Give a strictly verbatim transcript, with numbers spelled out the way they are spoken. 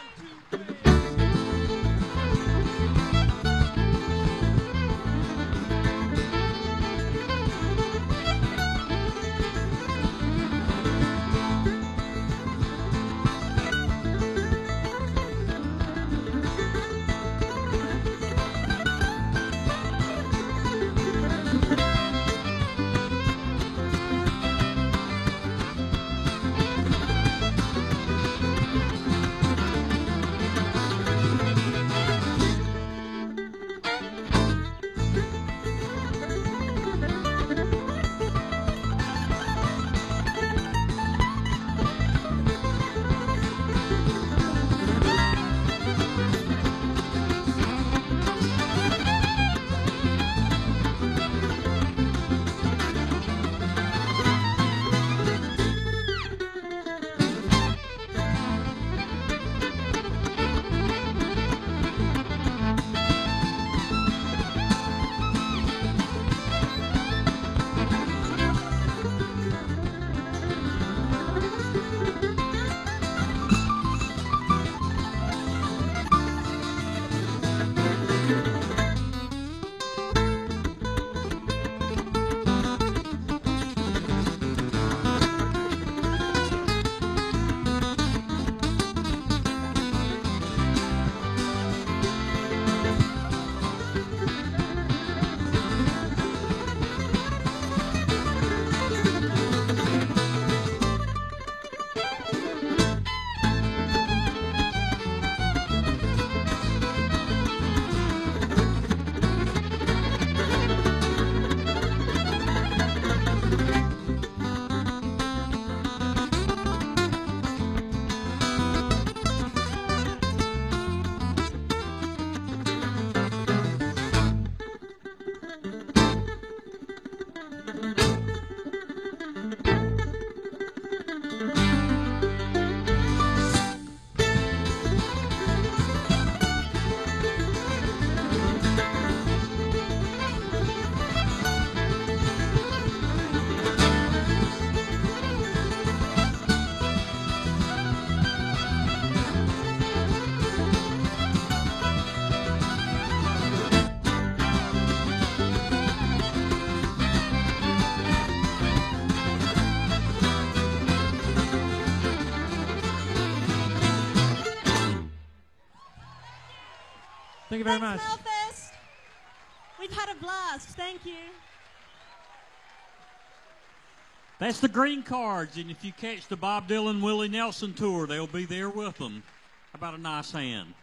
Thank you very Thanks, much. Melfest. We've had a blast. Thank you. That's the Green Cards, and if you catch the Bob Dylan Willie Nelson tour, they'll be there with them. How about a nice hand?